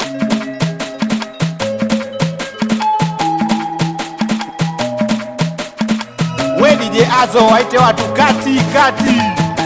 We DJ Azo waite watu kati kati.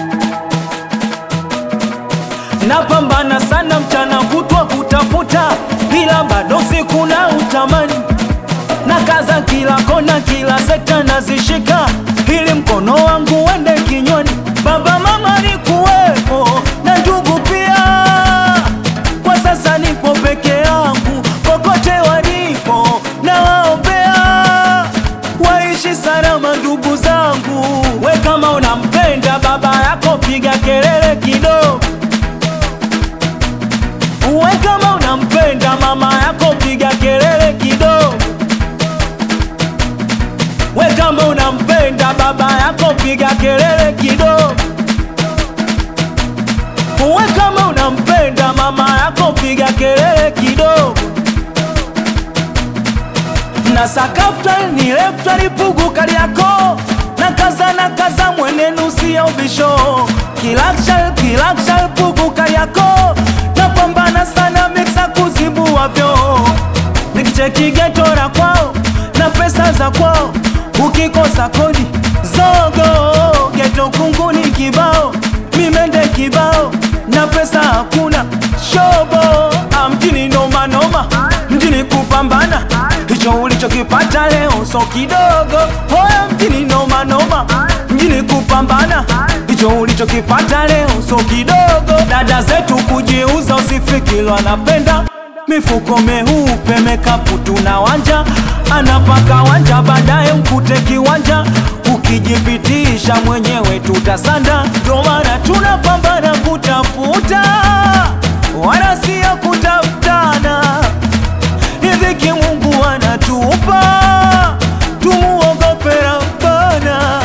Napambana sana mchana kutwa kutafuta, bila bado siku na utamani. Na kaza kila kona, kila sekta nazishika, ili mkono wangu uende kinywani. Baba mama nikuwepo na ndugu pia, kwa sasa nipo peke yangu, kokote walipo na waombea waishi salama ndugu zangu. We kama unampenda baba yako piga kelele kidogo. We kama unampenda mama yako piga kelele kidogo. We kama unampenda baba yako piga kelele kidogo. We kama unampenda mama yako piga kelele kidogo. Na sakafta ni lefta ni pugu kali yako, na kaza mwenenu siya ubisho. Kilakshal pugu kali yako, napambana sana mixa kuzibu wavyo. Nikicheki geto la kwao na pesa za kwao, ukikosa kodi zogo. Geto kunguni kibao, mimende kibao, na pesa hakuna shobo. Mjini noma noma, mjini kupambana, hicho ulichokipata leo so kidogo. Hoya mjini noma noma, mjini kupambana, hicho ulichokipata leo so kidogo. Dada zetu kujiuza usifikilo anapenda, mifuko meupe mekapu tunawanja. Anapaka wanja baadaye mkute kiwanja, ukijipitisha mwenyewe tutasanda. Ndo maana tunapambana kutafuta, wala siyo kutafutana. Riziki Mungu anatupa, tumuogope Rabbana.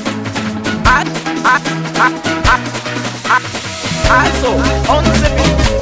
Azo on the beat.